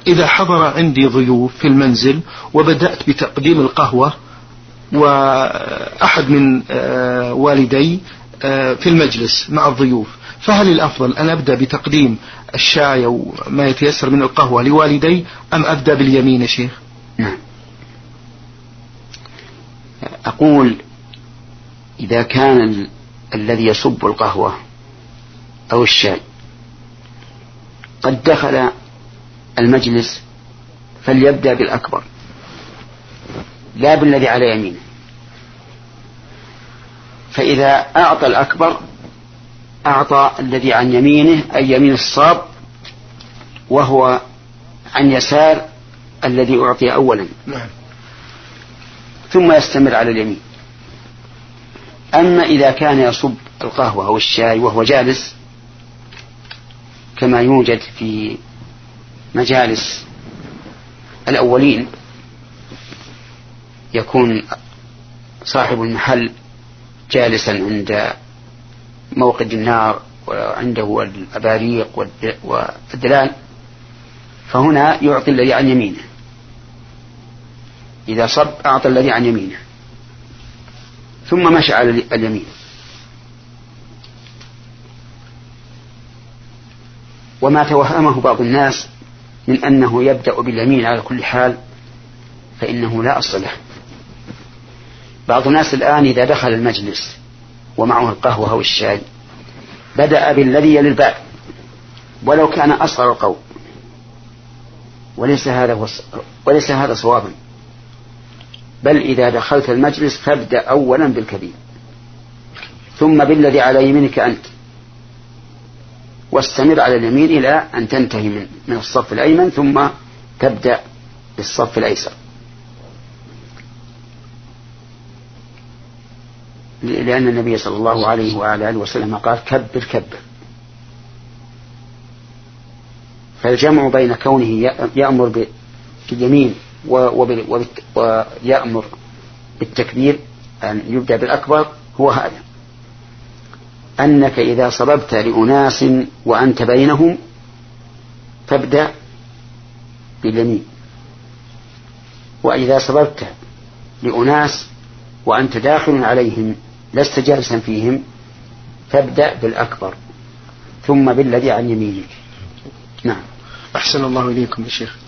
إذا حضر عندي ضيوف في المنزل وبدأت بتقديم القهوة وأحد من والدي في المجلس مع الضيوف، فهل الأفضل أن أبدأ بتقديم الشاي أو ما يتيسر من القهوة لوالدي أم أبدأ باليمين يا شيخ؟ نعم. أقول إذا كان الذي يصب القهوة أو الشاي قد دخل المجلس فليبدأ بالأكبر لا بالذي على يمينه، فإذا أعطى الأكبر أعطى الذي عن يمينه أي يمين الصاب وهو عن يسار الذي أعطي أولا، ثم يستمر على اليمين. أما إذا كان يصب القهوة أو الشاي وهو جالس كما يوجد في مجالس الأولين، يكون صاحب المحل جالسا عند موقد النار وعنده الأباريق والدلال، فهنا يعطي الذي عن يمينه، إذا صب أعطى الذي عن يمينه ثم مشى على اليمين. وما توهمه بعض الناس من أنه يبدأ باليمين على كل حال فإنه لا أصل له. بعض الناس الآن إذا دخل المجلس ومعه القهوة أو الشاي بدأ بالذي يلي الباب ولو كان أصغر القوم، وليس هذا صوابا، بل إذا دخلت المجلس فابدأ أولا بالكبير ثم بالذي على يمينك أنت، واستمر على اليمين إلى أن تنتهي من الصف الأيمن ثم تبدأ بالصف الأيسر، لأن النبي صلى الله عليه وعلى آله وسلم قال كبر كبر. فالجمع بين كونه يأمر باليمين ويأمر بالتكبير أن يبدأ بالأكبر هو هذا، أنك إذا صببت لأناس وأنت بينهم فابدأ باليمين، وإذا صببت لأناس وأنت داخل عليهم لست جالسا فيهم فابدأ بالأكبر ثم بالذي عن يمينك. نعم. أحسن الله إليكم يا شيخ.